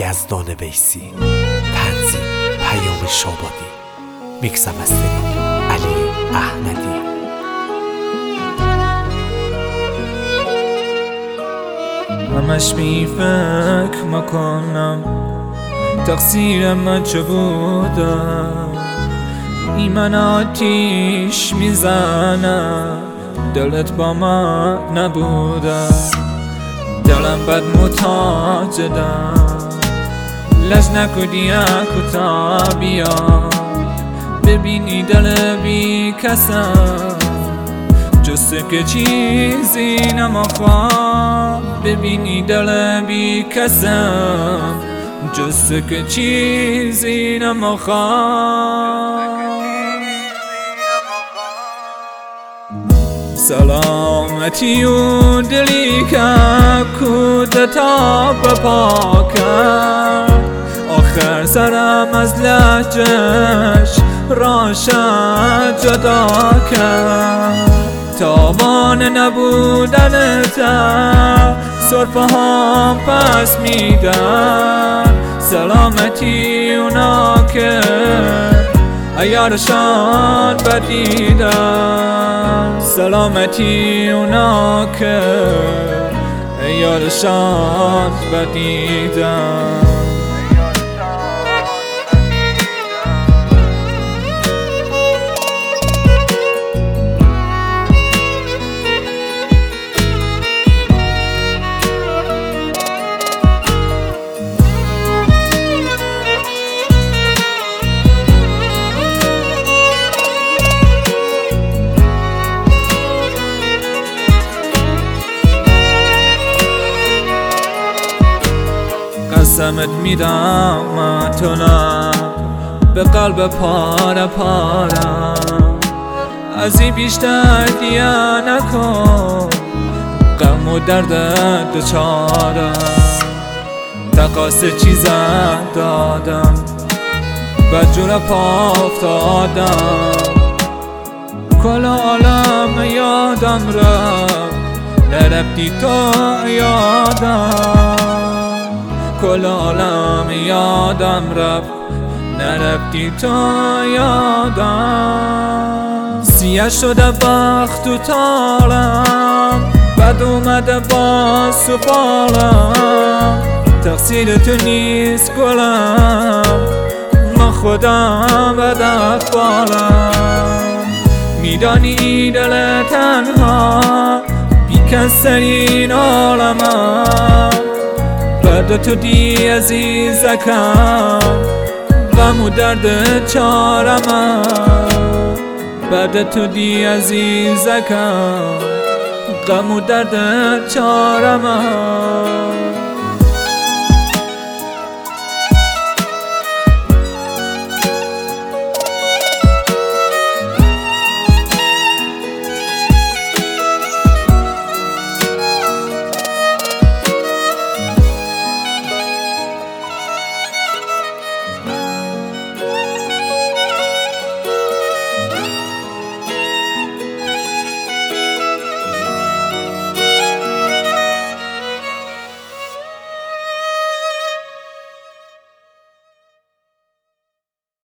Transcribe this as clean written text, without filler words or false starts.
یزدان ویسی. تنظیم پیام شابادی. میکس و مسترینگ علی احمدی. همش بی فکر میکنم تقصیر من چه بودم. ایمن آتیش میزنه دلت با من نبوده. دلم بد متاجدم لج نکودی اکتا بیا. ببینی دل بی کسم جسته که چیزی نمخواه. ببینی دل بی کسم جسته که چیزی نمخواه. سلامتی و دلی که کودتا بپا کرد. آخر سرم از لجش راشد جدا کرد. تاوان نبودنت صرفه هم پس میدن. سلامتی اونا که ایارشان بدیدن. سلامتی اونا که ایارشان بدیدن. قسمت میدم من تو نه به قلب پاره پارم. از این بیشتر دیگه نکن غم و درد دچارم. تقاص چیزم دادم بدجور پا افتادم. کل عالم یادم رفت نرفتی تو یادم. کل عالم یادم رفت نرفتی تو یادم. سیاه شده بخت و تالم بد اومده با سفالم. تقصیر تو نیست گلم من خودم بد اخبالم. میدانی دل تنها بی کسرین عالمم. بعد تو دی عزیزکم غم و درد چارم. بعد تو دی عزیزکم غم و درد چارم.